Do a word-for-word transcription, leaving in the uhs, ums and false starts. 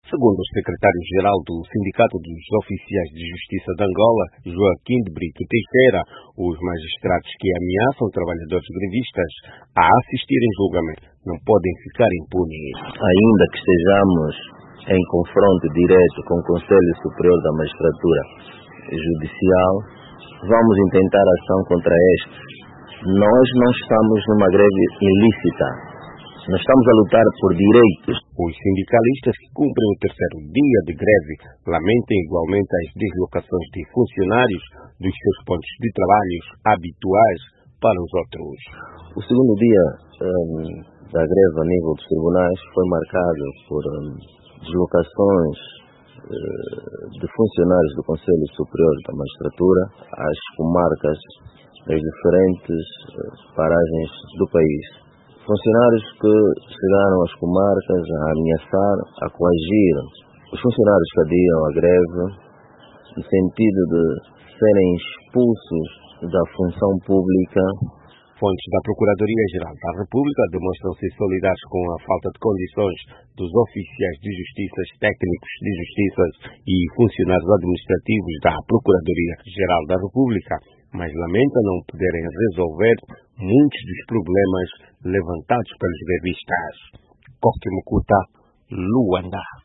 Segundo o secretário-geral do Sindicato dos Oficiais de Justiça de Angola, Joaquim de Brito Teixeira, os magistrados que ameaçam trabalhadores grevistas a assistir em julgamento não podem ficar impunes. Ainda que estejamos em confronto direto com o Conselho Superior da Magistratura Judicial, vamos intentar ação contra este. Nós não estamos numa greve ilícita. Nós estamos a lutar por direitos. Os sindicalistas que cumprem o terceiro dia de greve lamentam igualmente as deslocações de funcionários dos seus pontos de trabalho habituais para os outros. O segundo dia um, da greve a nível dos tribunais foi marcado por um, deslocações uh, de funcionários do Conselho Superior da Magistratura às comarcas das diferentes uh, paragens do país. Funcionários que chegaram às comarcas a ameaçar, a coagir os funcionários que aderiram à greve, no sentido de serem expulsos da função pública. Fontes da Procuradoria-Geral da República demonstram-se solidários com a falta de condições dos oficiais de justiça, técnicos de justiça e funcionários administrativos da Procuradoria-Geral da República, mas lamentam não poderem resolver muitos dos problemas levantados pelos grevistas. Corte Mucuta, Luanda.